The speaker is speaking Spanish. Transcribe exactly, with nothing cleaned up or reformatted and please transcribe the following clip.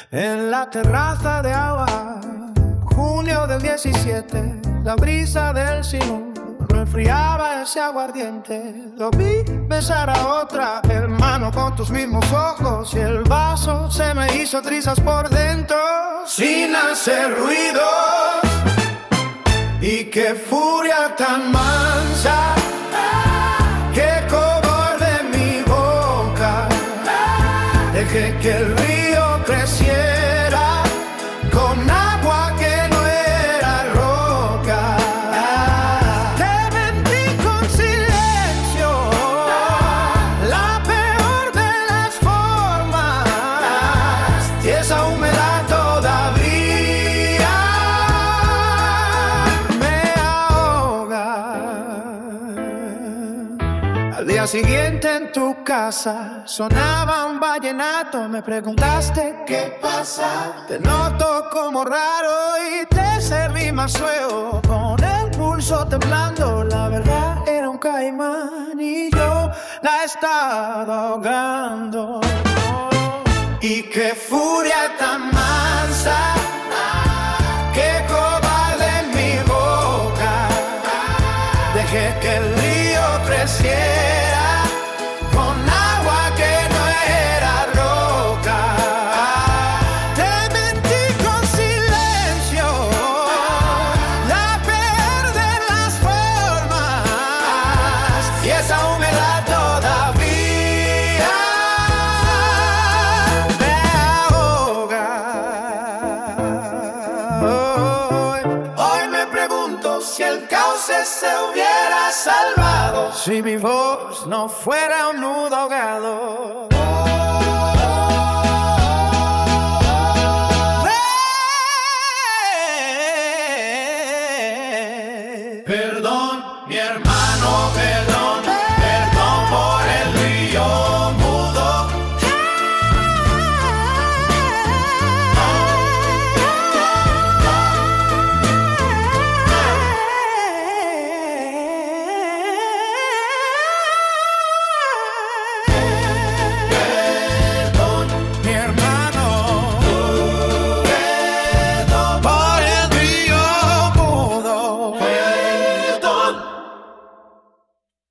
En la terraza de agua, junio del diecisiete, la brisa del sinú no enfriaba ese aguardiente. Lo vi besar a otra hermano con tus mismos ojos y el vaso se me hizo trizas por dentro sin hacer ruido. Y qué furia tan mansa, qué cobarde mi boca. Dejé que el río creciera con agua que no era roca. Te mentí con silencio, la peor de las formas, y esa humedad todavía me ahoga. Al día siguiente en tu casa sonaba un vallenato. Me preguntaste qué pasa. Te noto como raro y te serví más fuego con el pulso temblando. La verdad era un caimán y yo la estaba ahogando. Y qué furia tan mansa, qué cobarde en mi boca. Dejé que el río creciera con agua que no era roca. Te mentí con silencio, la peor de las formas, y esa humedad todavía me ahoga. Hoy, hoy me pregunto si el cauce se hubiera salvado, si mi voz no fuera un nudo ahogado.